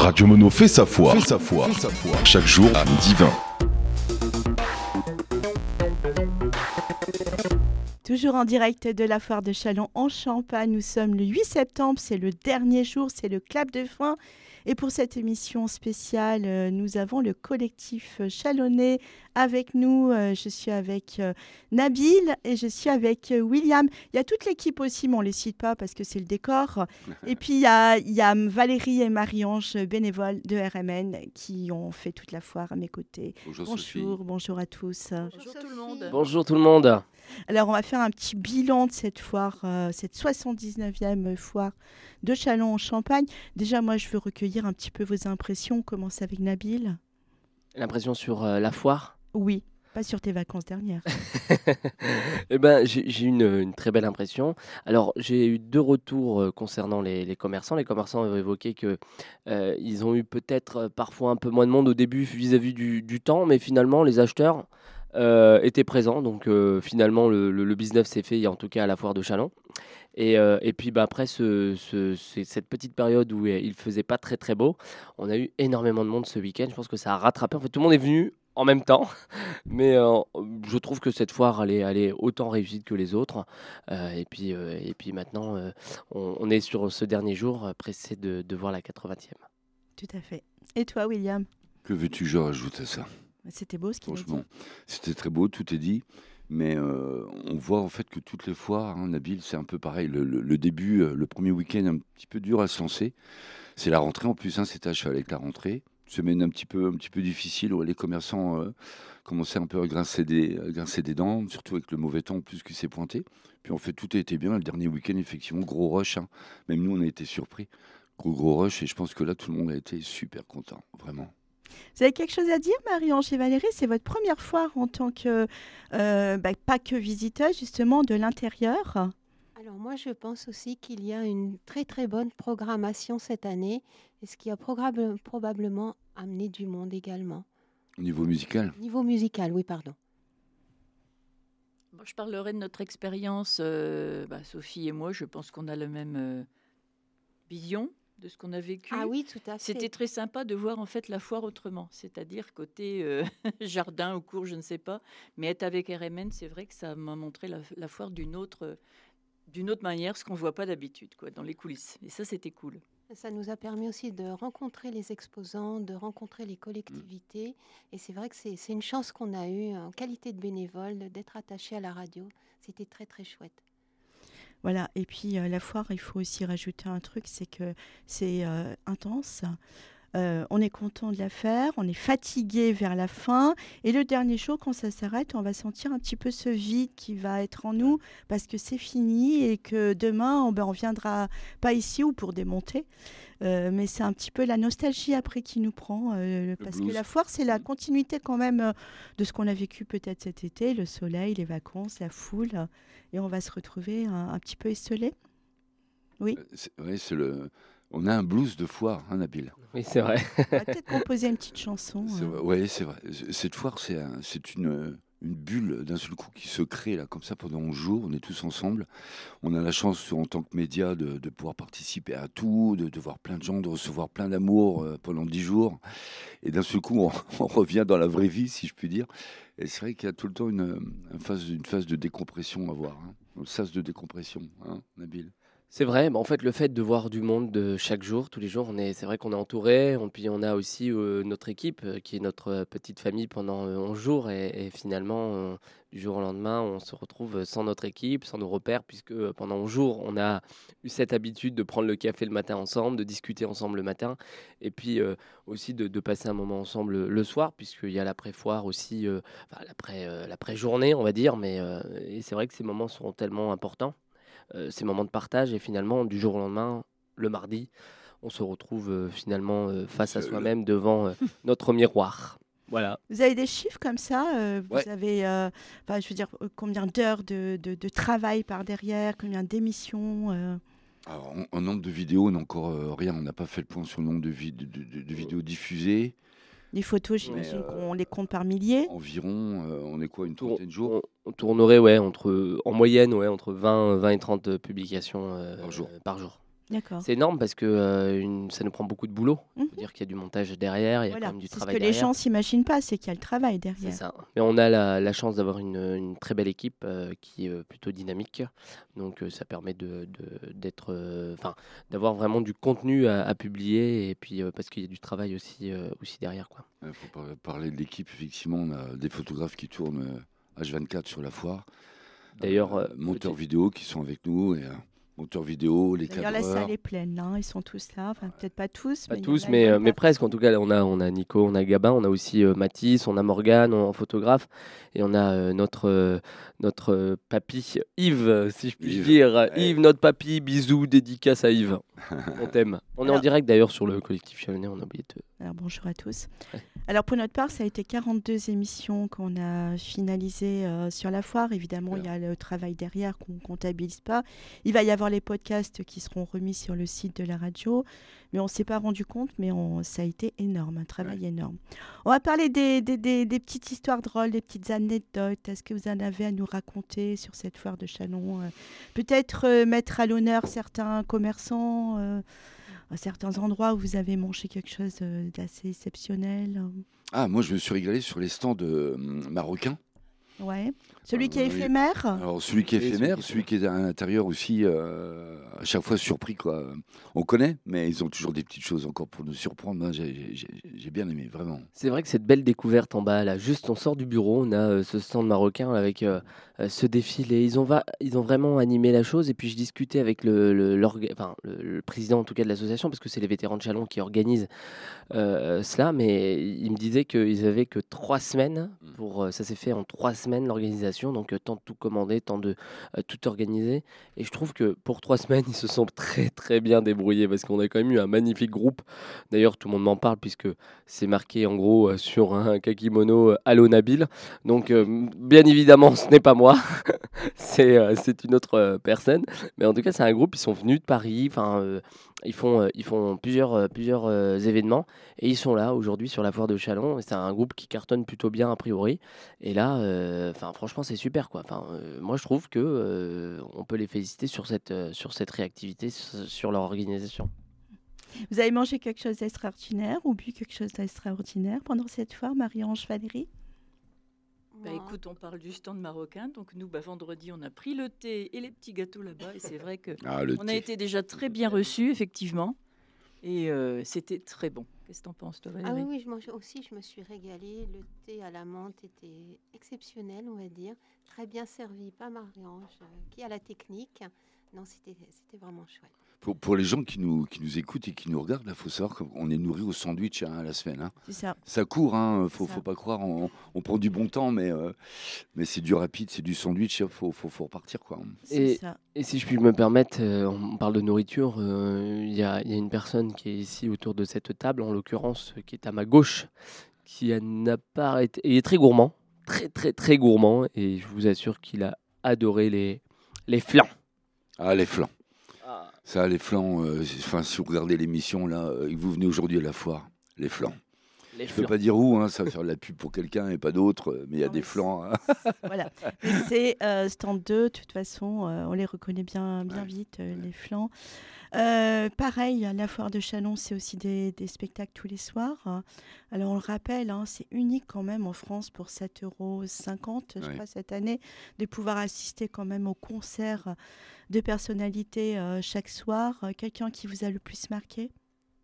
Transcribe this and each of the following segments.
Radio Mono fait sa foi. Chaque jour à midi 20. Toujours en direct de la foire de Châlons en Champagne. Nous sommes le 8 septembre, c'est le dernier jour, c'est le clap de fin. Et pour cette émission spéciale, nous avons le collectif chalonnais avec nous. Je suis avec Nabil et je suis avec William. Il y a toute l'équipe aussi, mais on ne les cite pas parce que c'est le décor. Et puis il y a Valérie et Marie-Ange, bénévoles de RMN, qui ont fait toute la foire à mes côtés. Bonjour à tous. Bonjour tout le monde. Bonjour tout le monde. Alors on va faire un petit bilan de cette foire, cette 79e foire de Châlons en Champagne. Déjà, moi, je veux recueillir un petit peu vos impressions. On commence avec Nabil. L'impression sur la foire ? Oui, pas sur tes vacances dernières. Eh ben, j'ai eu une très belle impression. Alors, j'ai eu 2 retours concernant les commerçants. Les commerçants ont évoqué qu'ils ont eu peut-être parfois un peu moins de monde au début vis-à-vis du temps, mais finalement, les acheteurs étaient présents. Donc, finalement, le business s'est fait, en tout cas à la foire de Châlons. Et puis après cette petite période où il faisait pas très très beau, on a eu énormément de monde ce week-end. Je pense que ça a rattrapé. En fait, tout le monde est venu en même temps, mais je trouve que cette foire elle est autant réussie que les autres. Et puis maintenant, on est sur ce dernier jour, pressé de voir la 80e. Tout à fait. Et toi, William ? Que veux-tu, je rajoute à ça ? C'était beau ce qu'il a dit. Franchement, c'était très beau, tout est dit. Mais on voit en fait que toutes les foires, Nabil, c'est un peu pareil. Le début, le premier week-end, un petit peu dur à se lancer. C'est la rentrée en plus, c'était à cheval avec la rentrée. Semaine un petit peu difficile où les commerçants commençaient un peu à grincer des dents, surtout avec le mauvais temps en plus qui s'est pointé. Puis en fait, tout a été bien. Le dernier week-end, effectivement, gros rush. Même nous, on a été surpris. Gros rush. Et je pense que là, tout le monde a été super content, vraiment. Vous avez quelque chose à dire, Marie-Ange et Valérie ? C'est votre première foire en tant que, pas que visiteuse, justement, de l'intérieur. Alors moi, je pense aussi qu'il y a une très très bonne programmation cette année, et ce qui a probablement amené du monde également. Au niveau musical ? Niveau musical, oui, pardon. Bon, je parlerai de notre expérience. Sophie et moi, je pense qu'on a la même vision de ce qu'on a vécu. Ah oui, tout à fait. C'était très sympa de voir en fait la foire autrement, c'est-à-dire côté jardin ou cours, je ne sais pas, mais être avec RMN, c'est vrai que ça m'a montré la foire d'une autre manière, ce qu'on ne voit pas d'habitude, quoi, dans les coulisses. Et ça, c'était cool. Ça nous a permis aussi de rencontrer les exposants, de rencontrer les collectivités. Et c'est vrai que c'est une chance qu'on a eue en qualité de bénévole, d'être attaché à la radio. C'était très, très chouette. Voilà, et puis la foire, il faut aussi rajouter un truc, c'est que c'est intense. On est content de la faire, on est fatigué vers la fin. Et le dernier jour, quand ça s'arrête, on va sentir un petit peu ce vide qui va être en nous parce que c'est fini et que demain, on viendra pas ici ou pour démonter. Mais c'est un petit peu la nostalgie après qui nous prend. Parce que la foire, c'est la continuité quand même de ce qu'on a vécu peut-être cet été, le soleil, les vacances, la foule. Et on va se retrouver un petit peu esselé. Oui. On a un blues de foire, Nabil. Oui, c'est vrai. On va peut-être composer une petite chanson. Oui, c'est vrai. Cette foire, c'est une bulle d'un seul coup qui se crée là, comme ça pendant 11 jours. On est tous ensemble. On a la chance, en tant que média, de pouvoir participer à tout, de voir plein de gens, de recevoir plein d'amour pendant 10 jours. Et d'un seul coup, on revient dans la vraie vie, si je puis dire. Et c'est vrai qu'il y a tout le temps une phase de décompression à voir. Un sas de décompression, Nabil. C'est vrai, en fait, le fait de voir du monde chaque jour, tous les jours, c'est vrai qu'on est entouré. Puis on a aussi notre équipe qui est notre petite famille pendant 11 jours. Et finalement, du jour au lendemain, on se retrouve sans notre équipe, sans nos repères, puisque pendant 11 jours, on a eu cette habitude de prendre le café le matin ensemble, de discuter ensemble le matin. Et puis aussi de passer un moment ensemble le soir, puisqu'il y a l'après-foire aussi, l'après-journée, on va dire. Et c'est vrai que ces moments sont tellement importants. Ces moments de partage et finalement du jour au lendemain, le mardi, on se retrouve finalement face à soi-même devant notre miroir. Voilà. Vous avez des chiffres comme ça Ouais. Vous avez, combien d'heures de travail par derrière, combien d'émissions Alors, en nombre de vidéos, on n'a encore rien. On n'a pas fait le point sur le nombre de vidéos diffusées. Les photos, j'imagine qu'on les compte par milliers. Environ, on est quoi, une trentaine de jours On tournerait en moyenne entre 20 et 30 publications par jour. D'accord. C'est énorme parce que ça nous prend beaucoup de boulot. Il Mhm. faut dire qu'il y a du montage derrière, il y a Voilà, quand même du c'est ce travail que les derrière. gens s'imaginent pas, c'est qu'il y a le travail C'est derrière. ça. Mais on a la chance d'avoir une très belle équipe qui est plutôt dynamique. Donc ça permet d'être, d'avoir vraiment du contenu à publier et puis parce qu'il y a du travail aussi derrière, quoi. Il faut parler de l'équipe. Effectivement, on a des photographes qui tournent H24 sur la foire. D'ailleurs, Monteurs vidéo qui sont avec nous. Et, monteurs vidéo, les D'ailleurs, la cadreurs. salle est pleine, hein, ils sont tous là. Enfin, peut-être pas tous, pas mais il y tous, en a une bonne mais presque. En partie. tout cas, on a Nico, on a Gabin, on a aussi Mathis, on a Morgane en photographe, et on a notre papy Yves, si je puis Yves, dire. ouais. Yves, notre papy, bisous, dédicace à Yves. On t'aime. On est en Alors- direct d'ailleurs sur le collectif Chalonnais, on a oublié de... Alors, bonjour à tous. Ouais. Alors, pour notre part, ça a été 42 émissions qu'on a finalisées sur la foire. Évidemment, il y a le travail derrière qu'on ne comptabilise pas. Il va y avoir les podcasts qui seront remis sur le site de la radio. Mais on ne s'est pas rendu compte, mais ça a été énorme, un travail énorme. On va parler des petites histoires drôles, des petites anecdotes. Est-ce que vous en avez à nous raconter sur cette foire de Châlons Peut-être mettre à l'honneur certains commerçants à certains endroits où vous avez mangé quelque chose d'assez exceptionnel. Ah, moi, je me suis régalé sur les stands marocains. Ouais. Celui qui est oui. éphémère. Alors, celui qui est Oui, éphémère, celui qui est celui qui est à l'intérieur aussi, à chaque fois surpris, quoi. On connaît, mais ils ont toujours des petites choses encore pour nous surprendre. Moi, j'ai bien aimé, vraiment. C'est vrai que cette belle découverte en bas, là, juste on sort du bureau, on a ce stand marocain avec ce défilé. Ils ont vraiment animé la chose. Et puis je discutais avec le président en tout cas de l'association, parce que c'est les vétérans de Châlons qui organisent cela. Mais il me disait qu'ils avaient que 3 semaines ça s'est fait en 3 semaines l'organisation, donc temps de tout commander, temps de tout organiser. Et je trouve que pour 3 semaines, ils se sont très très bien débrouillés parce qu'on a quand même eu un magnifique groupe. D'ailleurs, tout le monde m'en parle puisque c'est marqué en gros sur un kakimono Allo Nabil. Donc, bien évidemment, ce n'est pas moi, c'est une autre personne. Mais en tout cas, c'est un groupe, ils sont venus de Paris. Ils font plusieurs événements et ils sont là aujourd'hui sur la foire de Châlons. Et c'est un groupe qui cartonne plutôt bien a priori. Et là, franchement, c'est super, quoi. Moi, je trouve que on peut les féliciter sur cette réactivité, sur leur organisation. Vous avez mangé quelque chose d'extraordinaire ou bu quelque chose d'extraordinaire pendant cette foire, Marie-Ange, Valérie? Bah, écoute, on parle du stand marocain. Donc nous, vendredi, on a pris le thé et les petits gâteaux là-bas. Et c'est vrai que on a été déjà très bien reçus, effectivement. Et c'était très bon. Qu'est-ce que t'en penses, toi, Ah Valérie? oui, je me suis régalée. Le thé à la menthe était exceptionnel, on va dire. Très bien servi, pas Marie-Ange, qui a la technique. Non, c'était vraiment chouette. Pour les gens qui nous écoutent et qui nous regardent, il faut savoir qu'on est nourri au sandwich à la semaine. Hein. C'est ça. Ça court, hein, C'est ça. faut pas croire. On prend du bon temps, mais c'est du rapide, c'est du sandwich. Faut repartir, quoi. C'est ça. Et si je puis me permettre, on parle de nourriture. Il y a une personne qui est ici autour de cette table, en l'occurrence, qui est à ma gauche, qui n'a pas arrêté. Il est très gourmand, très très très gourmand, et je vous assure qu'il a adoré les flancs. Ah, les flancs. Ça, les flancs, si vous regardez l'émission, là, et que vous venez aujourd'hui à la foire, les flancs. Les Je peux flancs. pas dire où, hein, ça va faire de la pub pour quelqu'un et pas d'autre, mais il y a Non, des mais flancs. Hein. Voilà. Mais c'est stand 2, de toute façon, on les reconnaît bien Ouais. vite, les flancs. Pareil, la foire de Châlons, c'est aussi des spectacles tous les soirs. Alors, on le rappelle, hein, c'est unique quand même en France pour 7,50 €, je Ouais. crois, cette année, de pouvoir assister quand même au concert de personnalités chaque soir. Quelqu'un qui vous a le plus marqué?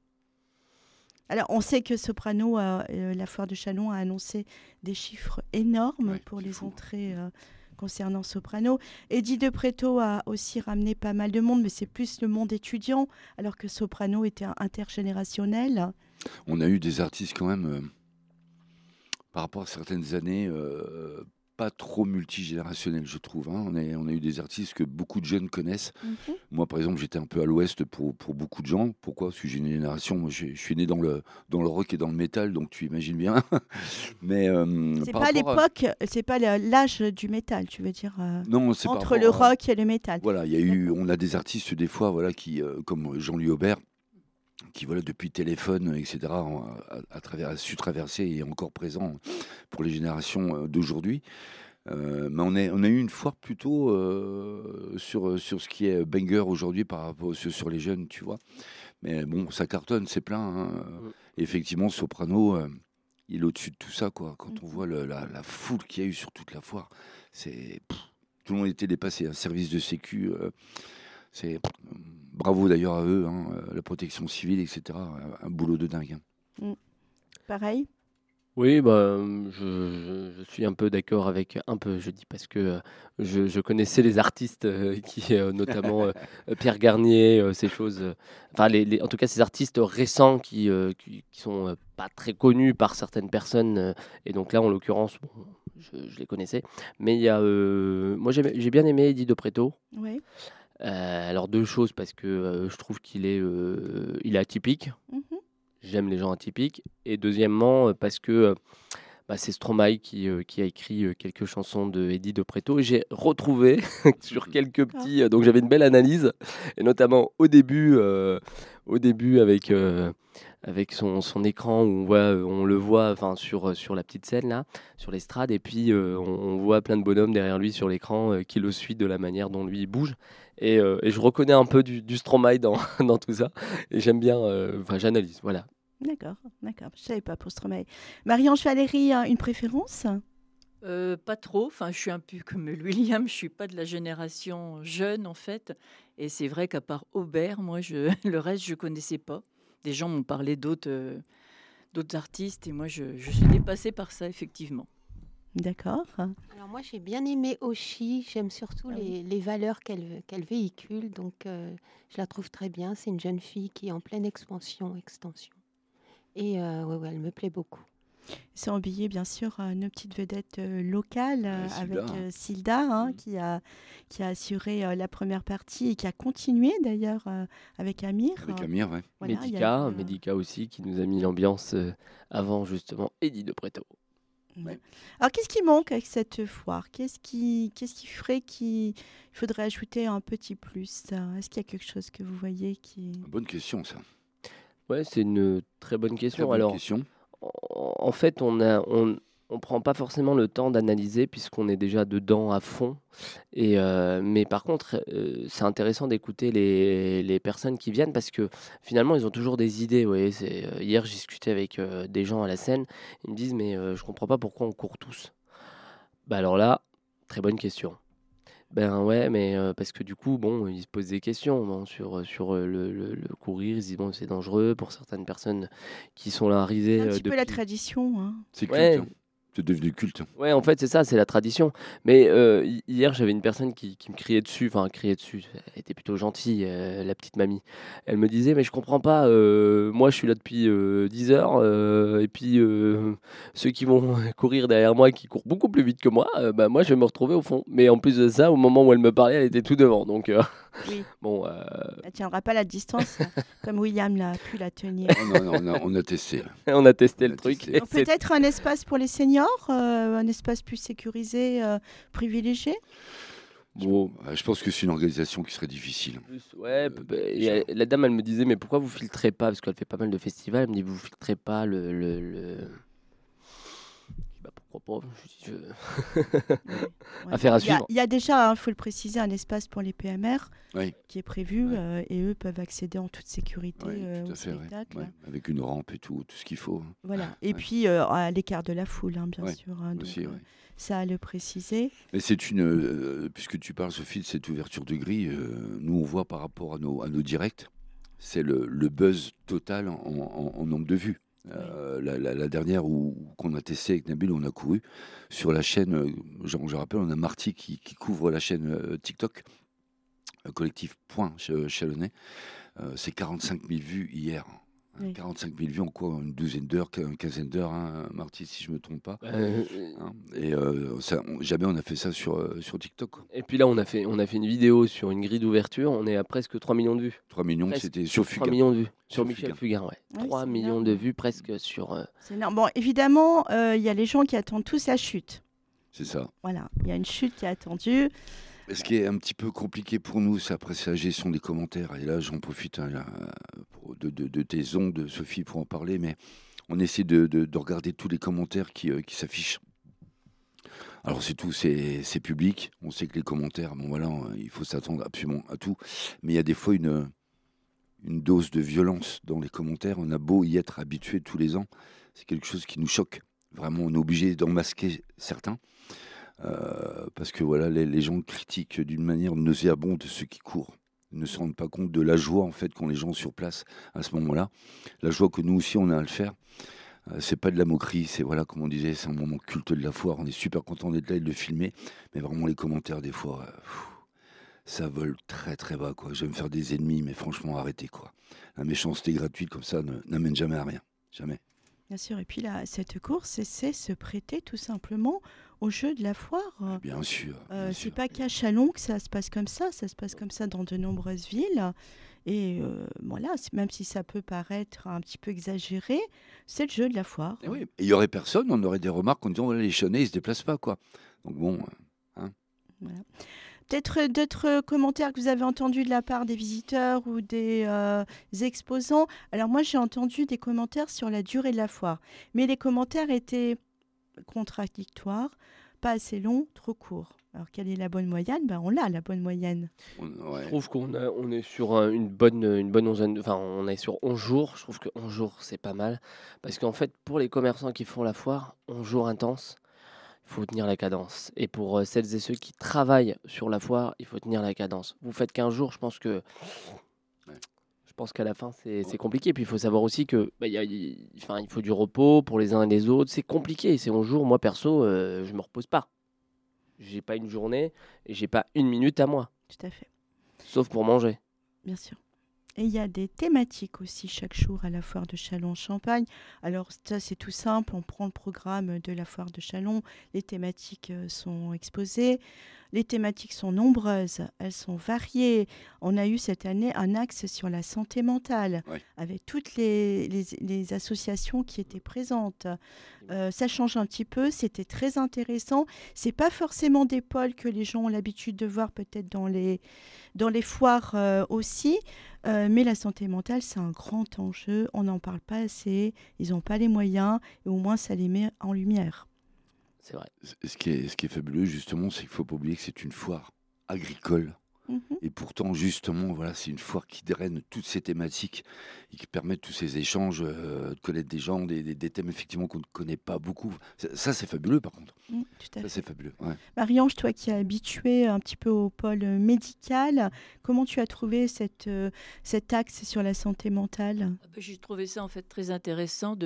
Alors, on sait que Soprano, la foire de Châlons, a annoncé des chiffres énormes Ouais, pour c'est les fou. entrées concernant Soprano. Eddie De Pretto a aussi ramené pas mal de monde, mais c'est plus le monde étudiant, alors que Soprano était intergénérationnel. On a eu des artistes quand même, par rapport à certaines années, pas trop multigénérationnels, je trouve. Hein. On a eu des artistes que beaucoup de jeunes connaissent. Moi, par exemple, j'étais un peu à l'ouest pour beaucoup de gens. Pourquoi? Parce que j'ai une génération, moi, je suis né dans le rock et dans le métal, donc tu imagines bien. Mais C'est par pas rapport à- l'époque, c'est pas l'âge du métal, tu veux dire, Non, c'est par entre le rapport à- rock et le métal. Voilà, on a des artistes des fois, voilà, qui, comme Jean-Louis Aubert, qui voilà depuis téléphone, etc., a su traverser et est encore présent pour les générations d'aujourd'hui. Mais on a eu une foire plutôt sur ce qui est banger aujourd'hui par rapport sur les jeunes, tu vois. Mais bon, ça cartonne, c'est plein, hein. Et effectivement, Soprano, il est au-dessus de tout ça, quoi. Quand on voit la foule qu'il y a eu sur toute la foire, tout le monde était dépassé. Un service de sécu, bravo d'ailleurs à eux, hein, la protection civile, etc. Un boulot de dingue, hein. Pareil. Oui, bah, je suis un peu d'accord avec je dis parce que je connaissais les artistes notamment Pierre Garnier, ces choses, enfin en tout cas ces artistes récents qui sont pas très connus par certaines personnes, et donc là en l'occurrence, bon, je les connaissais, mais il y a, moi j'ai bien aimé Eddie de Pretto. Oui. Alors deux choses parce que je trouve il est atypique. J'aime les gens atypiques. Et deuxièmement, parce que c'est Stromae qui a écrit quelques chansons de Eddie de Pretto. Et j'ai retrouvé sur quelques petits... donc j'avais une belle analyse, et notamment au début avec son écran où on le voit sur la petite scène, là, sur l'estrade. Et puis on voit plein de bonhommes derrière lui sur l'écran qui le suivent de la manière dont lui il bouge. Et je reconnais un peu du Stromae dans tout ça. Et j'aime bien... j'analyse, voilà. D'accord. Je ne savais pas pour Stromae. Marie-Ange Valérie, une préférence? Pas trop. Enfin, je suis un peu comme William. Je suis pas de la génération jeune, en fait. Et c'est vrai qu'à part Aubert, moi, le reste, je connaissais pas. Des gens m'ont parlé d'autres artistes. Et moi, je suis dépassée par ça, effectivement. D'accord. Alors moi, j'ai bien aimé Oshi. J'aime surtout les valeurs qu'elle véhicule. Donc, je la trouve très bien. C'est une jeune fille qui est en pleine extension. Et elle me plaît beaucoup. C'est embellé, bien sûr, nos petites vedettes locales avec Silda, Mmh. qui a assuré la première partie et qui a continué d'ailleurs avec Amir. Avec Amir, ouais. Voilà, il y a eu, Médica aussi, qui nous a mis l'ambiance avant justement Eddie de Pretto. Ouais. Alors, qu'est-ce qui manque avec cette foire? Qu'est-ce qui ferait qu'il faudrait ajouter un petit plus? Est-ce qu'il y a quelque chose que vous voyez qui... Bonne question, ça. Ouais, c'est une très bonne Très question. bonne Alors, question. en fait, on prend pas forcément le temps d'analyser puisqu'on est déjà dedans à fond. Mais par contre, c'est intéressant d'écouter les personnes qui viennent parce que finalement, ils ont toujours des idées. Vous voyez, hier, j'ai discuté avec des gens à la scène. Ils me disent, mais je comprends pas pourquoi on court tous. Bah alors là, très bonne question. Ben ouais, mais parce que du coup, bon, ils se posent des questions sur le courir. Ils se disent, bon, c'est dangereux pour certaines personnes qui sont là arrivées Un petit peu la depuis. tradition, hein. C'est culte, Ouais, hein. C'est devenu culte. ouais, en fait, c'est ça, c'est la tradition. Mais hier, j'avais une personne qui me criait dessus, elle était plutôt gentille, la petite mamie. Elle me disait, mais je comprends pas, moi je suis là depuis 10 heures, et puis ceux qui vont courir derrière moi, qui courent beaucoup plus vite que moi, bah, moi je vais me retrouver au fond. Mais en plus de ça, au moment où elle me parlait, elle était tout devant. Donc, Oui. bon, Elle tiendra pas la distance comme William l'a pu la tenir. Non, on a testé. on a testé On le a truc. testé. et Donc, c'est- peut-être un espace pour les seniors, un espace plus sécurisé, privilégié. Bon, Je pense que c'est une organisation qui serait difficile. ouais, la dame, elle me disait, mais pourquoi vous filtrez pas? Parce qu'elle fait pas mal de festivals. Elle me dit, vous filtrez pas le... Je dis, bah, pourquoi pas? Je dis, Ouais. Affaire à Il y a- suivre. Il y a déjà, il faut le préciser, un espace pour les PMR Oui, qui est prévu Ouais. Et eux peuvent accéder en toute sécurité ouais, tout au à fait. Ouais. spectacle. Ouais. Avec une rampe et tout ce qu'il faut. Voilà. Et Ouais. puis à l'écart de la foule, hein, bien Ouais, sûr. Hein, donc, Aussi, ouais. ça à le préciser. Mais c'est puisque tu parles, Sophie, de cette ouverture de grille, nous on voit par rapport à nos directs, c'est le buzz total en nombre de vues. La dernière qu'on a testé avec Nabil, on a couru sur la chaîne, je rappelle, on a Marty qui couvre la chaîne TikTok, collectif Point Chalonnais, c'est 45 000 vues hier. Oui. 45 000 vues en quoi? Une douzaine d'heures, une quinzaine d'heures, hein, Marty, si je me trompe pas. Hein. Et jamais on a fait ça sur TikTok, quoi. Et puis là, on a fait une vidéo sur une grille d'ouverture. On est à presque 3 millions de vues. 3 millions, Presque c'était sur 3 Fugain. millions de vues. Sur Sur Michel Fugain. Fugain, ouais. Ouais, 3 c'est millions énorme. de vues presque sur... C'est énorme. Bon, évidemment, il y a les gens qui attendent tous la chute. C'est ça. Voilà, il y a une chute qui est attendue. Ce qui est un petit peu compliqué pour nous, c'est après c'est la gestion des commentaires. Et là, j'en profite de tes ondes, Sophie, pour en parler. Mais on essaie de regarder tous les commentaires qui s'affichent. Alors c'est tout, c'est public. On sait que les commentaires, bon voilà, il faut s'attendre absolument à tout. Mais il y a des fois une dose de violence dans les commentaires. On a beau y être habitué tous les ans, c'est quelque chose qui nous choque. Vraiment, on est obligé d'en masquer certains. Parce que voilà, les gens critiquent d'une manière nauséabonde ceux qui courent. Ils ne se rendent pas compte de la joie en fait qu'ont les gens sur place à ce moment-là. La joie que nous aussi on a à le faire. C'est pas de la moquerie, c'est voilà, comme on disait, c'est un moment culte de la foire. On est super content d'être là et de le filmer, mais vraiment les commentaires des fois, ça vole très très bas quoi. Je vais me faire des ennemis, mais franchement arrêtez quoi. La méchanceté gratuite comme ça n'amène jamais à rien, jamais. Bien sûr. Et puis là, cette course, c'est se prêter tout simplement au jeu de la foire. Bien sûr. C'est sûr. pas qu'à Chalon que ça se passe comme ça se passe comme ça dans de nombreuses villes. Et voilà, même si ça peut paraître un petit peu exagéré, c'est le jeu de la foire. Et oui, et il y aurait personne, on aurait des remarques en disant voilà, les Channais ils se déplacent pas quoi. Donc bon, Voilà. Peut-être d'autres commentaires que vous avez entendus de la part des visiteurs ou des exposants. Alors moi, j'ai entendu des commentaires sur la durée de la foire, mais les commentaires étaient contradictoires, pas assez longs, trop courts. Alors quelle est la bonne moyenne? On l'a, la bonne moyenne. ouais. Je trouve on est sur une bonne onzaine, enfin on est sur 11 jours. Je trouve que 11 jours c'est pas mal parce qu'en fait pour les commerçants qui font la foire, 11 jours intenses, il faut tenir la cadence. Et pour celles et ceux qui travaillent sur la foire, il faut tenir la cadence. Vous faites 15 jours, je pense qu'à la fin c'est compliqué. Puis il faut savoir aussi que il faut du repos pour les uns et les autres. C'est compliqué, c'est 11 jours. Moi perso, je me repose pas. J'ai pas une journée et j'ai pas une minute à moi. Tout à fait, Sauf pour manger. bien sûr. Et il y a des thématiques aussi chaque jour à la foire de Châlons-en-Champagne. Alors ça, c'est tout simple, on prend le programme de la foire de Châlons, les thématiques sont exposées. Les thématiques sont nombreuses, elles sont variées. On a eu cette année un axe sur la santé mentale, Ouais. avec toutes les associations qui étaient présentes. Ça change un petit peu, c'était très intéressant. C'est pas forcément des pôles que les gens ont l'habitude de voir peut-être dans les foires aussi. Mais la santé mentale, c'est un grand enjeu. On n'en parle pas assez. Ils n'ont pas les moyens. Et au moins, ça les met en lumière. C'est vrai. Ce qui est fabuleux justement, c'est qu'il faut pas oublier que c'est une foire agricole. Mhm. Et pourtant, justement, voilà, c'est une foire qui draine toutes ces thématiques et qui permet tous ces échanges, de connaître des gens, des thèmes effectivement qu'on ne connaît pas beaucoup. Ça, c'est fabuleux, par contre. Tout à Ça, fait. c'est fabuleux. Ouais. Marie-Ange, toi qui es habituée un petit peu au pôle médical, comment tu as trouvé cet axe sur la santé mentale? J'ai trouvé ça en fait très intéressant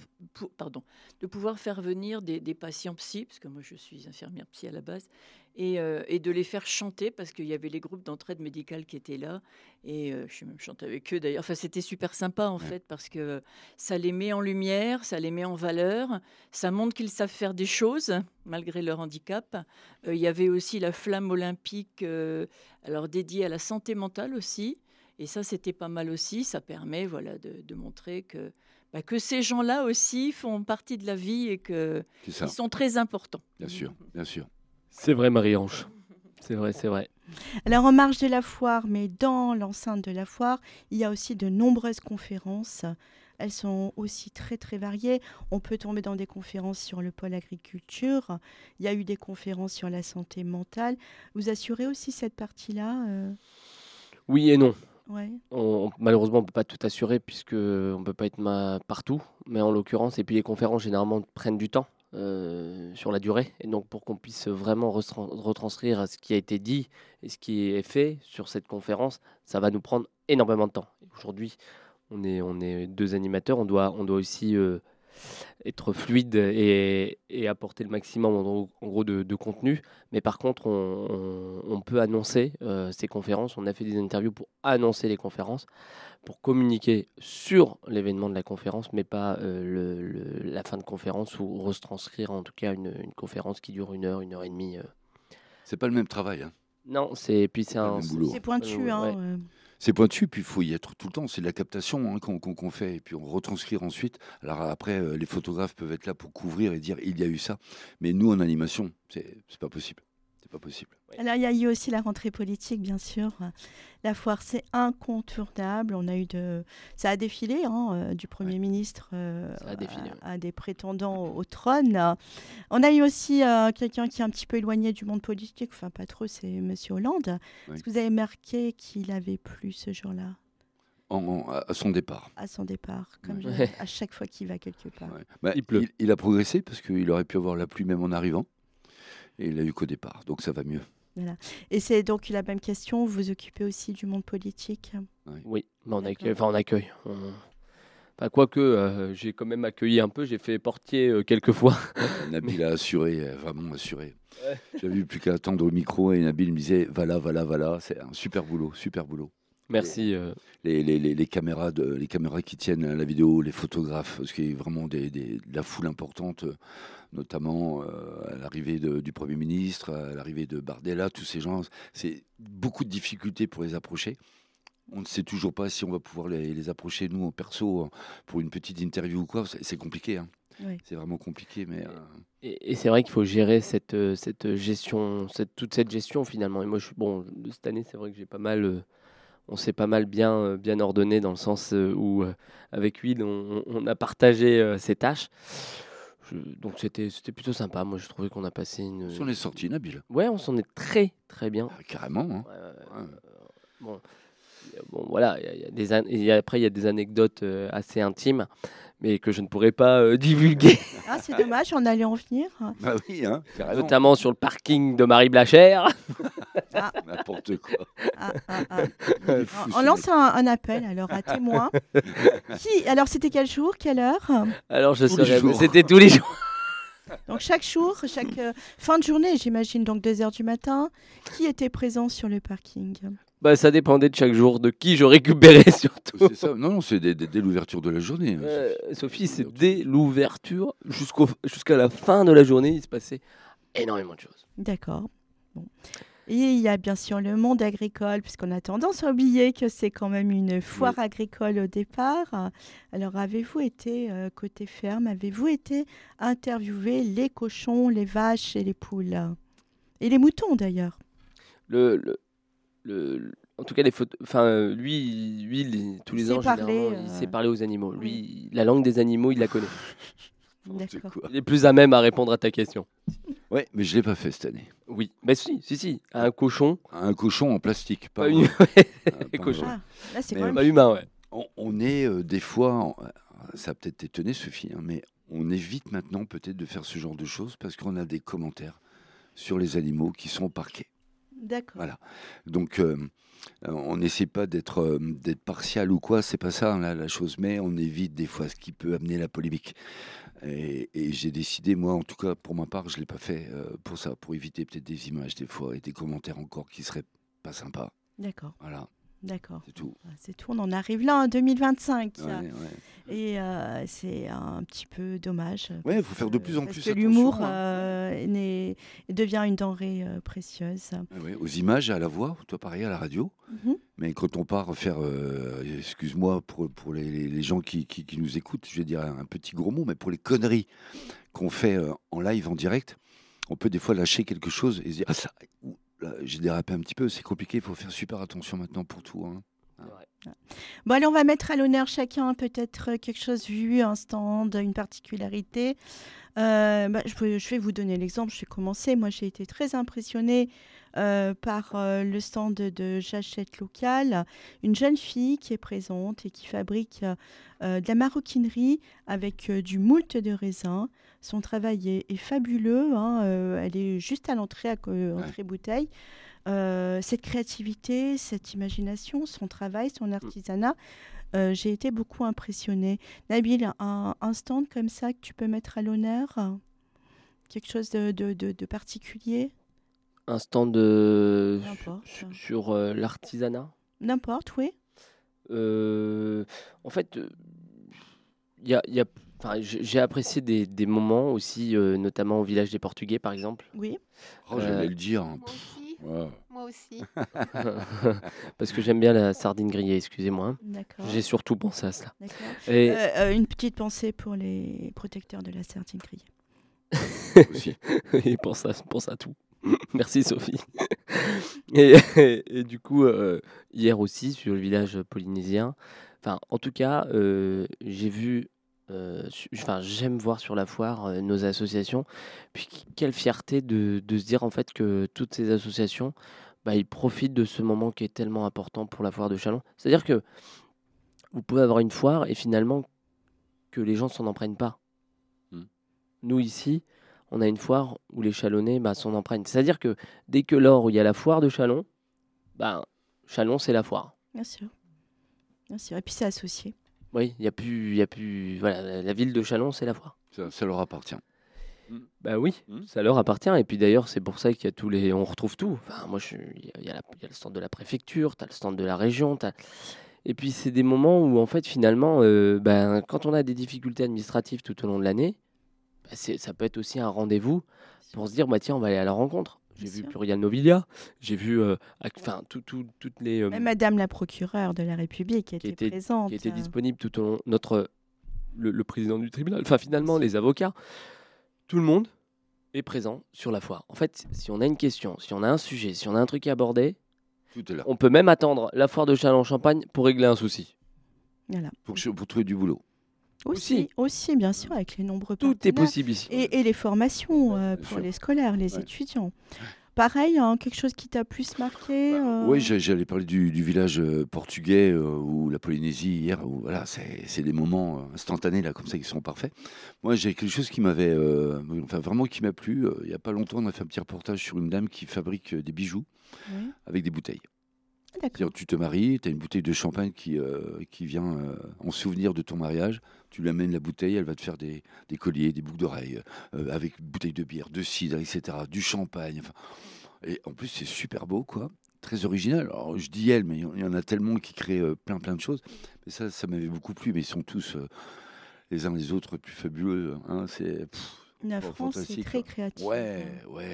de pouvoir faire venir des patients psy, parce que moi je suis infirmière psy à la base, et de les faire chanter parce qu'il y avait les groupes d'entraide médicale qui étaient là, et je suis même chantée avec eux d'ailleurs. Enfin, c'était super sympa en fait parce que ça les met en lumière, ça les met en valeur, ça montre qu'ils savent faire des choses malgré leur handicap. Il y avait aussi la flamme olympique, alors dédiée à la santé mentale aussi. Et ça, c'était pas mal aussi. Ça permet de montrer que ces gens-là aussi font partie de la vie et qu'ils C'est ça, sont très importants. bien sûr, bien sûr. C'est vrai, Marie-Ange. C'est vrai, c'est vrai. Alors, en marge de la foire, mais dans l'enceinte de la foire, il y a aussi de nombreuses conférences. Elles sont aussi très, très variées. On peut tomber dans des conférences sur le pôle agriculture. Il y a eu des conférences sur la santé mentale. Vous assurez aussi cette partie-là Oui et non. Ouais. Malheureusement, on ne peut pas tout assurer puisque on ne peut pas être partout. Mais en l'occurrence, et puis les conférences généralement prennent du temps sur la durée. Et donc pour qu'on puisse vraiment retranscrire ce qui a été dit et ce qui est fait sur cette conférence, ça va nous prendre énormément de temps. Aujourd'hui, on est deux animateurs, on doit aussi être fluide et apporter le maximum en gros de contenu. Mais par contre, on peut annoncer ces conférences. On a fait des interviews pour annoncer les conférences, pour communiquer sur l'événement de la conférence, mais pas la fin de conférence ou retranscrire en tout cas une conférence qui dure 1 heure, 1 heure et demie. C'est pas le même travail. Hein. Non, c'est pas le même boulot. C'est pointu. Hein, ouais. C'est pointu, puis il faut y être tout le temps. C'est de la captation qu'on fait, et puis on retranscrire ensuite. Alors après, les photographes peuvent être là pour couvrir et dire il y a eu ça. Mais nous, en animation, c'est pas possible. pas possible. Alors, il y a eu aussi la rentrée politique, bien sûr. La foire, c'est incontournable. Ça a défilé du Premier ministre Ça a défilé, ouais. à des prétendants au trône. On a eu aussi quelqu'un qui est un petit peu éloigné du monde politique, enfin pas trop, c'est M. Hollande. Oui. Est-ce que vous avez remarqué qu'il avait plu ce jour-là, À son départ. à son départ, comme Ouais. à chaque fois qu'il va quelque part? Ouais. Bah, Il pleut. il a progressé parce qu'il aurait pu avoir la pluie même en arrivant. Et il a eu qu'au départ, donc ça va mieux. Et c'est donc la même question, vous vous occupez aussi du monde politique? Oui, mais on D'accord. accueille. Enfin, on accueille. Enfin, quoique, j'ai quand même accueilli un peu. J'ai fait portier quelques fois. Nabil a assuré, vraiment assuré. Ouais. J'avais eu plus qu'à attendre au micro et Nabil me disait voilà, voilà, voilà. C'est un super boulot, super boulot. Merci. Les caméras qui tiennent la vidéo, les photographes, parce qu'il y a vraiment de la foule importante, notamment à l'arrivée du Premier ministre, à l'arrivée de Bardella, tous ces gens. C'est beaucoup de difficultés pour les approcher. On ne sait toujours pas si on va pouvoir les approcher, nous, en perso, pour une petite interview ou quoi. C'est compliqué. Hein. Oui. C'est vraiment compliqué, mais... Et c'est vrai qu'il faut gérer cette gestion, toute cette gestion finalement. Et moi, cette année, c'est vrai que j'ai pas mal... on s'est pas mal bien ordonné dans le sens où, avec Will, on a partagé ces tâches. Donc c'était plutôt sympa. Moi, je trouvais qu'on a passé une... On s'en est sorti, Nabil. Ouais, on s'en est très, très bien. Carrément. Hein. Ouais. Bon, voilà. Après, il y a des anecdotes assez intimes, mais que je ne pourrais pas divulguer. Ah, c'est dommage, on allait en venir. Bah oui, hein, carrément. Notamment sur le parking de Marie Blachère. N'importe quoi. Il est fou, on lance un appel alors à témoins. Alors, c'était quel jour, quelle heure? Alors, je Tous les saurais, mais jours. c'était tous les jours. Donc, chaque jour, chaque fin de journée, j'imagine, donc 2 heures du matin, qui était présent sur le parking? Bah, ça dépendait de chaque jour, de qui je récupérais surtout. C'est ça. Non, c'est dès l'ouverture de la journée. Sophie, c'est dès l'ouverture jusqu'à la fin de la journée, il se passait énormément de choses. D'accord. Bon. Et il y a bien sûr le monde agricole, puisqu'on a tendance à oublier que c'est quand même une foire agricole au départ. Alors, avez-vous été, côté ferme, avez-vous été interviewer les cochons, les vaches et les poules? Et les moutons, d'ailleurs. En tout cas, les photos. Enfin, lui, tous les ans, généralement, il sait parler aux animaux. Lui, la langue des animaux, il la connaît. D'accord. Il est plus à même à répondre à ta question. Ouais, mais je l'ai pas fait cette année. Oui, mais si. Un cochon. Un cochon en plastique, Pas une... cochon. Ah, là, c'est Mais quand même... Pas humain, ouais. On est des fois, ça a peut-être t'étonner Sophie, hein, mais on évite maintenant peut-être de faire ce genre de choses parce qu'on a des commentaires sur les animaux qui sont au parquet. D'accord. Voilà. Donc, on n'essaie pas d'être partial ou quoi, c'est pas ça là, la chose, mais on évite des fois ce qui peut amener la polémique. Et j'ai décidé, moi en tout cas pour ma part, je ne l'ai pas fait pour ça, pour éviter peut-être des images des fois et des commentaires encore qui seraient pas sympas. D'accord. Voilà, D'accord. c'est tout. C'est tout, on en arrive là en 2025. Ouais. Et c'est un petit peu dommage. Ouais, il faut faire de plus en parce plus que attention. l'humour Hein. devient une denrée précieuse. Ouais, aux images, à la voix, toi pareil à la radio. Mhm. Mais quand on part faire, excuse-moi pour les gens qui nous écoutent, je vais dire un petit gros mot, mais pour les conneries qu'on fait en live, en direct, on peut des fois lâcher quelque chose et se dire, là, j'ai dérapé un petit peu, c'est compliqué, il faut faire super attention maintenant pour tout. Hein. Bon, allez, on va mettre à l'honneur chacun peut-être quelque chose vu, un stand, une particularité. Je vais vous donner l'exemple, je vais commencer. Moi, j'ai été très impressionnée par le stand de Jachette Locale, une jeune fille qui est présente et qui fabrique de la maroquinerie avec du moult de raisin. Son travail est fabuleux, hein, elle est juste à l'entrée, entrée bouteille. Cette créativité, cette imagination, son travail, son artisanat, j'ai été beaucoup impressionnée. Nabil, un stand comme ça que tu peux mettre à l'honneur, quelque chose de particulier? Un stand N'importe. sur l'artisanat. N'importe, oui. En fait, j'ai apprécié des moments aussi, notamment au village des Portugais, par exemple. Oui. Oh, j'allais le dire. Moi aussi. Ouais. Moi aussi. Parce que j'aime bien la sardine grillée, excusez-moi. D'accord. J'ai surtout pensé à cela. D'accord. Et Une petite pensée pour les protecteurs de la sardine grillée. Aussi. il pense à tout. Merci Sophie. Et du coup, hier aussi, sur le village polynésien, enfin, en tout cas, j'ai vu, j'aime voir sur la foire nos associations. Puis quelle fierté de se dire en fait que toutes ces associations, bah, ils profitent de ce moment qui est tellement important pour la foire de Chalon. C'est-à-dire que vous pouvez avoir une foire et finalement que les gens s'en empruntent pas. Mm. Nous ici, on a une foire où les Chalonnais s'en empruntent. C'est-à-dire que dès que lors où il y a la foire de Chalon, Chalon c'est la foire. Bien sûr. Bien sûr. Et puis c'est associé. Oui, il y a plus, voilà, la ville de Chalon c'est la foire. Ça leur appartient. Bah oui, ça leur appartient. Et puis d'ailleurs, c'est pour ça qu'il y a on retrouve tout. Enfin, moi, il y a le stand de la préfecture, tu as le stand de la région. Et puis c'est des moments où en fait finalement, quand on a des difficultés administratives tout au long de l'année, ça peut être aussi un rendez-vous pour se dire tiens, on va aller à la rencontre. J'ai vu Plurial Nobilia, j'ai vu toutes les Même Madame la procureure de la République qui était présente, qui était disponible tout au long, le président du tribunal, enfin finalement les avocats, tout le monde est présent sur la foire. En fait, si on a une question, si on a un sujet, si on a un truc à aborder, tout est là. On peut même attendre la foire de Châlons-Champagne pour régler un souci. Voilà. Pour trouver du boulot. Aussi, bien sûr, avec les nombreux partenaires. Tout est possible ici. Et les formations pour les scolaires, les étudiants. Pareil, quelque chose qui t'a plus marqué Oui, j'allais parler du village portugais ou la Polynésie hier. Où, voilà, c'est des moments instantanés là, comme ça qui sont parfaits. Moi, j'ai quelque chose qui m'avait, vraiment qui m'a plu. Il n'y a pas longtemps, on a fait un petit reportage sur une dame qui fabrique des bijoux avec des bouteilles. C'est-à-dire, tu te maries, tu as une bouteille de champagne qui vient en souvenir de ton mariage. Tu lui amènes la bouteille, elle va te faire des colliers, des boucles d'oreilles, avec une bouteille de bière, de cidre, etc., du champagne. Enfin, et en plus, c'est super beau, quoi. Très original. Alors, je dis elle, mais il y en a tellement qui créent plein de choses. Mais ça m'avait beaucoup plu. Mais ils sont tous les uns les autres plus fabuleux. Hein. La France, c'est très créatif. Ouais.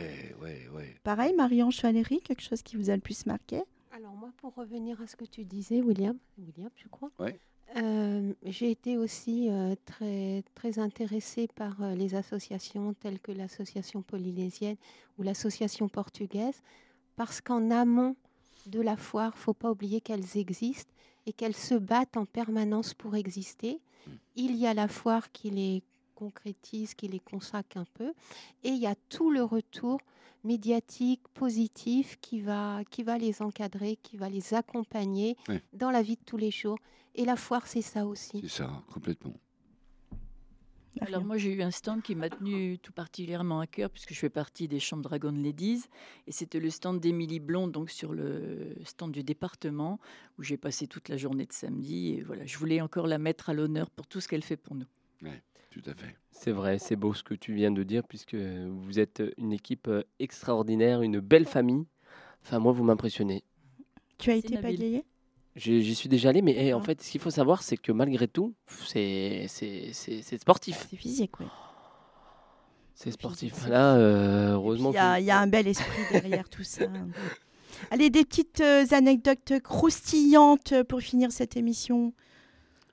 Pareil, Marie-Ange Valérie, quelque chose qui vous a le plus marqué? Alors moi, pour revenir à ce que tu disais, William, je crois, ouais. J'ai été aussi très, très intéressée par les associations telles que l'association polynésienne ou l'association portugaise, parce qu'en amont de la foire, il ne faut pas oublier qu'elles existent et qu'elles se battent en permanence pour exister. Il y a la foire qui les concrétise, qui les consacre un peu, et il y a tout le retour médiatique, positif, qui va les encadrer, qui va les accompagner dans la vie de tous les jours. Et la foire, c'est ça aussi. C'est ça, complètement. Alors moi, j'ai eu un stand qui m'a tenu tout particulièrement à cœur, puisque je fais partie des Chambres Dragon Ladies, et c'était le stand d'Émilie Blond, donc sur le stand du département, où j'ai passé toute la journée de samedi, et voilà, je voulais encore la mettre à l'honneur pour tout ce qu'elle fait pour nous. Oui, tout à fait. C'est vrai, c'est beau ce que tu viens de dire, puisque vous êtes une équipe extraordinaire, une belle famille. Enfin, moi, vous m'impressionnez. Tu as été pagayé ? J'y suis déjà allé, mais en fait, ce qu'il faut savoir, c'est que malgré tout, c'est sportif. C'est physique, oui. C'est sportif. Là, heureusement. Il y a un bel esprit derrière tout ça. Allez, des petites anecdotes croustillantes pour finir cette émission. Croustillante ?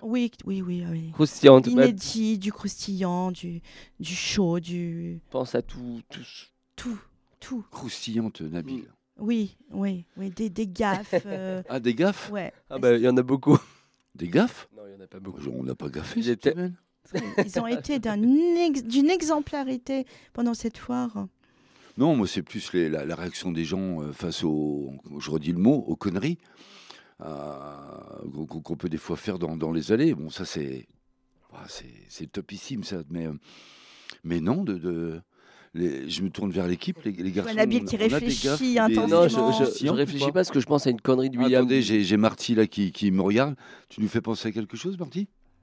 Oui. Croustillante. Inédit, du croustillant, du chaud, du... Pense à tout. Tout. Croustillante, Nabil. Oui, des gaffes. Ah, des gaffes ? Ouais. Ah il y en a beaucoup. Des gaffes ? Non, il n'y en a pas beaucoup. On n'a pas gaffé cette semaine. Ils ont été d'une exemplarité pendant cette foire. Non, moi, c'est plus la réaction des gens face je redis le mot, aux conneries qu'on peut des fois faire dans les allées. Bon, ça, c'est topissime, ça. Mais non, je me tourne vers l'équipe, les garçons. Nabil qui réfléchit intensément. Non, je réfléchis pas parce que je pense à une connerie de William. Attendez, j'ai Marty là qui me regarde. Tu nous fais penser à quelque chose, Marty ?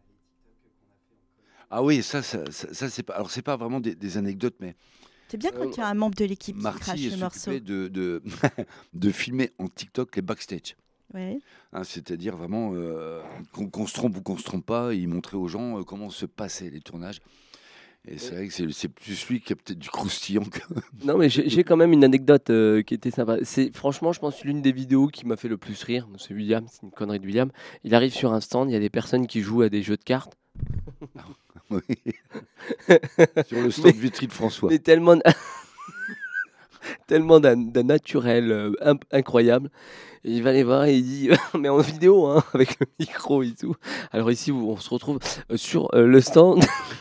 Ah oui, ça c'est pas. Alors c'est pas vraiment des anecdotes, mais. C'est bien quand il y a un membre de l'équipe qui crache le morceau. Marty de filmer en TikTok les backstage. Ouais. Hein, c'est-à-dire vraiment qu'on se trompe ou qu'on se trompe pas, il montrait aux gens comment se passaient les tournages. Et c'est vrai que c'est plus lui qui a peut-être du croustillant. Non, mais j'ai quand même une anecdote qui était sympa. C'est franchement, je pense, l'une des vidéos qui m'a fait le plus rire. C'est William, c'est une connerie de William. Il arrive sur un stand, il y a des personnes qui jouent à des jeux de cartes. Oui. Sur le stand vitry de François. Mais tellement. tellement d'un naturel incroyable. Et il va les voir et il dit, mais en vidéo, hein, avec le micro et tout. Alors ici, on se retrouve sur le stand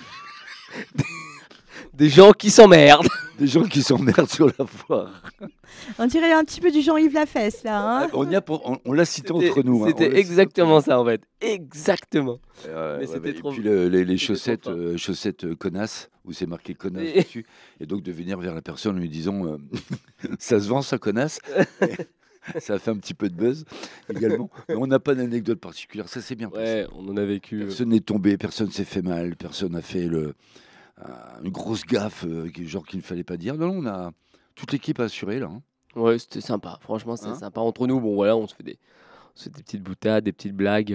des gens qui s'emmerdent. Des gens qui s'emmerdent sur la foire. On dirait un petit peu du Jean-Yves Lafesse, là. Hein. On l'a cité entre nous. C'était exactement ça, en fait. Exactement. Mais c'était trop... Et puis les chaussettes connasses, où c'est marqué connasse dessus. Et donc de venir vers la personne en lui disant ça se vend, ça connasse. Ça a fait un petit peu de buzz également. Mais on n'a pas d'anecdote particulière. Ça s'est bien passé. On en a vécu. Personne n'est tombé, personne s'est fait mal, personne n'a fait une grosse gaffe, genre qu'il ne fallait pas dire. Non, on a toute l'équipe assurée là. Hein. Ouais, c'était sympa. Franchement, c'était sympa. Entre nous, bon, voilà, on se fait des petites boutades, des petites blagues.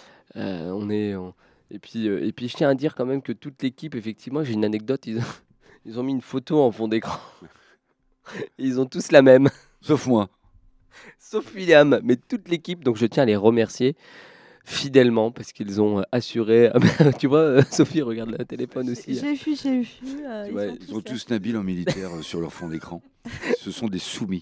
Et puis, je tiens à dire quand même que toute l'équipe, effectivement, j'ai une anecdote. Ils ont mis une photo en fond d'écran. Ils ont tous la même. Sauf moi. Sauf William, mais toute l'équipe. Donc, je tiens à les remercier fidèlement parce qu'ils ont assuré. Tu vois, Sophie regarde le téléphone aussi. J'ai vu. Ils ont tous Nabil en militaire sur leur fond d'écran. Ce sont des soumis.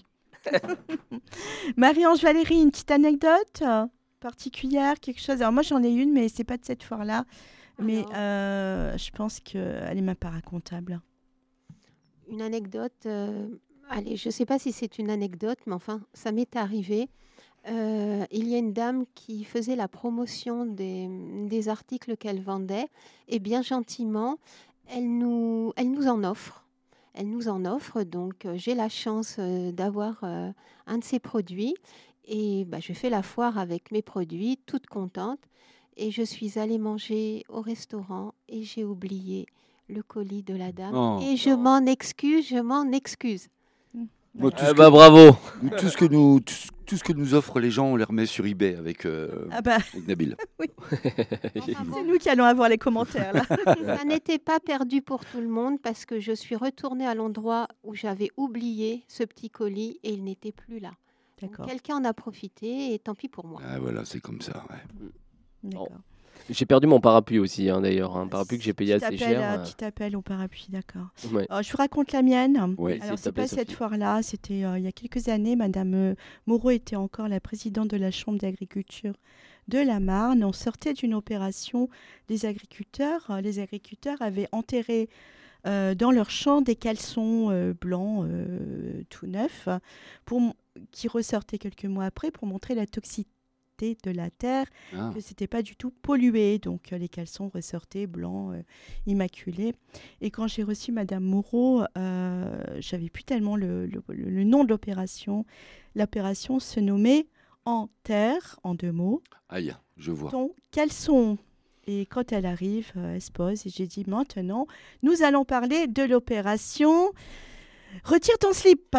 Marie-Ange Valérie, une petite anecdote particulière, quelque chose. Alors moi j'en ai une, mais c'est pas de cette foire-là. Mais je pense qu'elle est même pas racontable. Une anecdote. Allez, je sais pas si c'est une anecdote, mais enfin, ça m'est arrivé. Il y a une dame qui faisait la promotion des articles qu'elle vendait et bien gentiment, elle nous en offre. Elle nous en offre, donc j'ai la chance d'avoir un de ses produits et je fais la foire avec mes produits, toute contente. Et je suis allée manger au restaurant et j'ai oublié le colis de la dame. Et je m'en excuse. Moi, bravo. Tout ce que nous offrent les gens, on les remet sur eBay avec Nabil. Oui. C'est nous qui allons avoir les commentaires là. Ça n'était pas perdu pour tout le monde parce que je suis retournée à l'endroit où j'avais oublié ce petit colis et il n'était plus là. Donc, quelqu'un en a profité et tant pis pour moi. Ah voilà, c'est comme ça. Ouais. D'accord. J'ai perdu mon parapluie aussi, d'ailleurs. Un parapluie que j'ai payé assez cher. Petit appel au parapluie, d'accord. Ouais. Je vous raconte la mienne. Ouais. Alors, c'est pas cette foire-là. C'était il y a quelques années. Madame Moreau était encore la présidente de la Chambre d'agriculture de la Marne. On sortait d'une opération des agriculteurs. Les agriculteurs avaient enterré dans leur champ des caleçons blancs tout neufs qui ressortaient quelques mois après pour montrer la toxicité de la terre, que c'était pas du tout pollué. Donc les caleçons ressortaient blancs, immaculés. Et quand j'ai reçu Madame Moreau, j'avais plus tellement le nom de l'opération. L'opération se nommait En terre, en 2 mots. Aïe, je vois. Ton caleçon. Et quand elle arrive, elle se pose et j'ai dit maintenant, nous allons parler de l'opération Retire ton slip.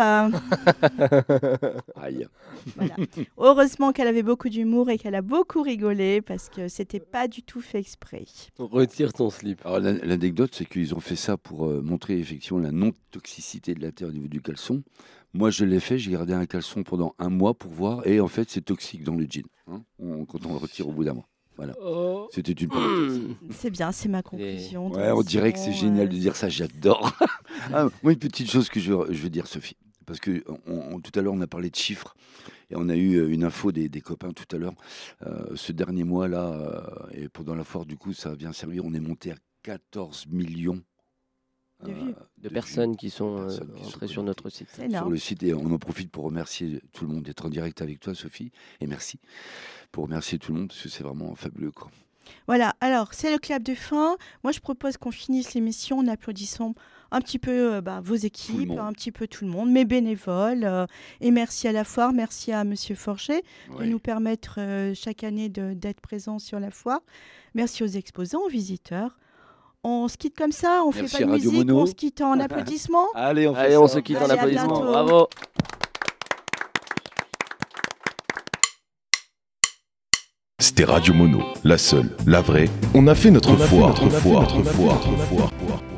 Aïe. Voilà. Heureusement qu'elle avait beaucoup d'humour et qu'elle a beaucoup rigolé parce que c'était pas du tout fait exprès. Retire ton slip. Alors l'anecdote, c'est qu'ils ont fait ça pour montrer effectivement la non-toxicité de la terre au niveau du caleçon. Moi, je l'ai fait, j'ai gardé un caleçon pendant 1 mois pour voir, et en fait, c'est toxique dans le jean, quand on le retire au bout d'1 mois. Voilà. C'était une parenthèse. C'est bien, c'est ma conclusion. Ouais, on dirait que c'est génial de dire ça, j'adore. Moi, une petite chose que je veux dire, Sophie, parce que tout à l'heure, on a parlé de chiffres, et on a eu une info des copains tout à l'heure. Ce dernier mois-là, et pendant la foire, du coup, ça a bien servi, on est monté à 14 millions de personnes qui sont entrées sur notre site. Sur le site, et on en profite pour remercier tout le monde d'être en direct avec toi, Sophie, et merci pour remercier tout le monde parce que c'est vraiment fabuleux, quoi. Voilà, alors c'est le clap de fin. Moi je propose qu'on finisse l'émission en applaudissant un petit peu vos équipes, un petit peu tout le monde, mes bénévoles, et merci à la foire, merci à Monsieur Forger de nous permettre chaque année d'être présents sur la foire. Merci aux exposants, aux visiteurs. On se quitte comme ça, on fait pas de musique, on se quitte en applaudissements. Allez, on se quitte en applaudissements. Bravo. C'était Radio Mono, la seule, la vraie. On a fait notre foire.